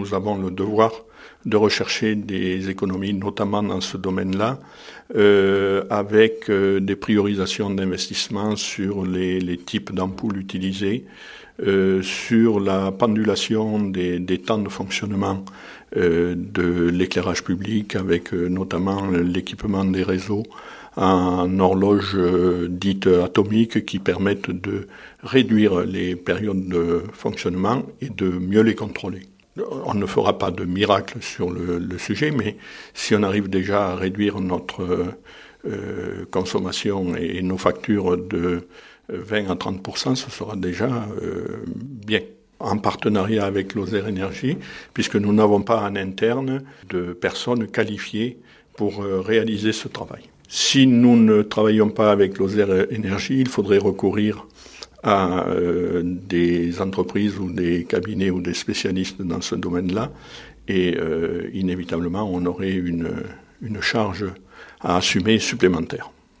nous avons le devoir de rechercher des économies, notamment dans ce domaine-là, avec des priorisations d'investissement sur les types d'ampoules utilisées, sur la pendulation des temps de fonctionnement de l'éclairage public, avec notamment l'équipement des réseaux en horloges dites atomiques qui permettent de réduire les périodes de fonctionnement et de mieux les contrôler. On ne fera pas de miracle sur le sujet, mais si on arrive déjà à réduire notre consommation et nos factures de 20 à 30%, ce sera déjà bien. En partenariat avec Lozère Énergie, puisque nous n'avons pas en interne de personnes qualifiées pour réaliser ce travail. Si nous ne travaillons pas avec Lozère Énergie, il faudrait recourir à des entreprises ou des cabinets ou des spécialistes dans ce domaine-là, et inévitablement on aurait une charge à assumer supplémentaire.